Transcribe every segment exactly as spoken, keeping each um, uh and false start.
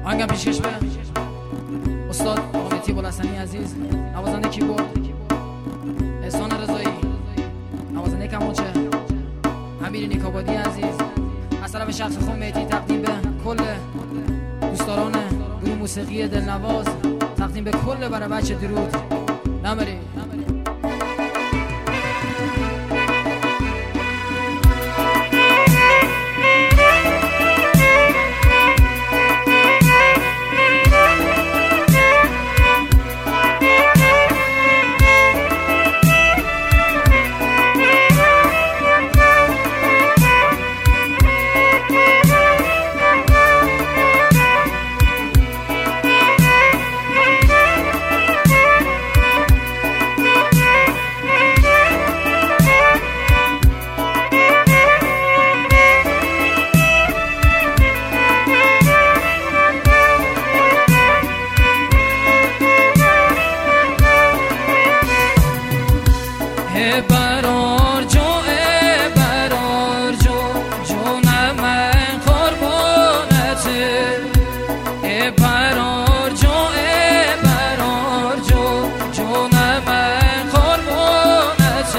آهنگم پیشکش به استاد آقا مهدی بلحسنی عزیز، نوازنده کیبورد احسان رضایی، نوازنده کمانچه امیر نیکابادی عزیز، از طرف شخص خود مهدی تقدیم به کل دوستداران گروه موسیقی دلنواز، تقدیم به کل برای بچه درود. نمری برار جو برار جو جون من قربانت برار جو برار جو جون من قربانت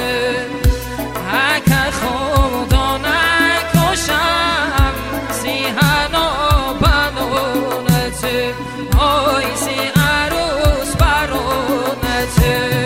حق خدا نکشم سیحنا بنونت آی سی عروس برونت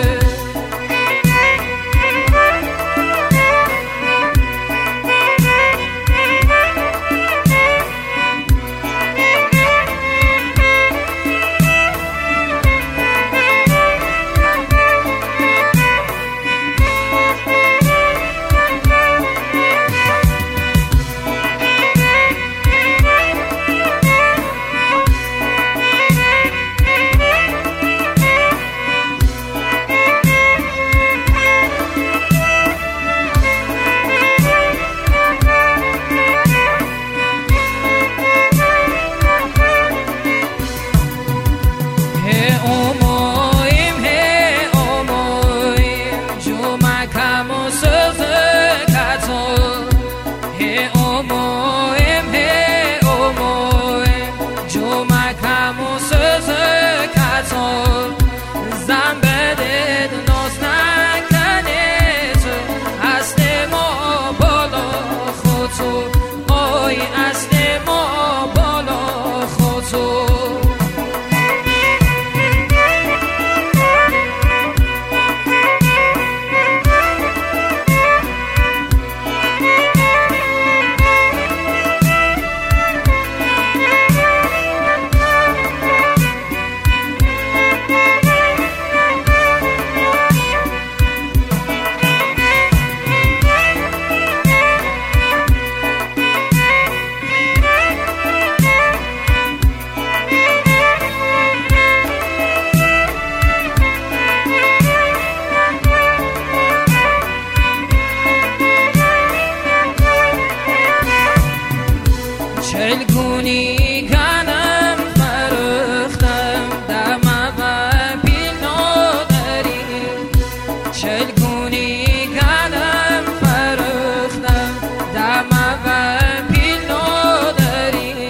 چلگونی کنم فرختم دم و پیل نادری چلگونی کنم فرختم دم و پیل نادری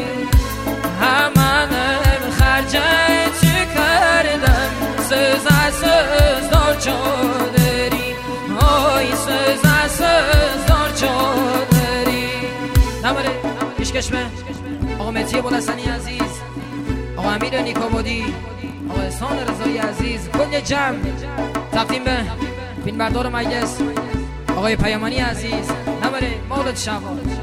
همانم خرجت کردم سز از سز دار چادری آی سز از سز دار چادری. نماره پیشکش به آقا مهدی بلحسنی عزیز، آقا امیر نیکابادی، آقا احسان رضایی عزیز، کل جمع تقدیم به فیلمبردار مجلس آقای پیامانی عزیز. نمره مولد شوال.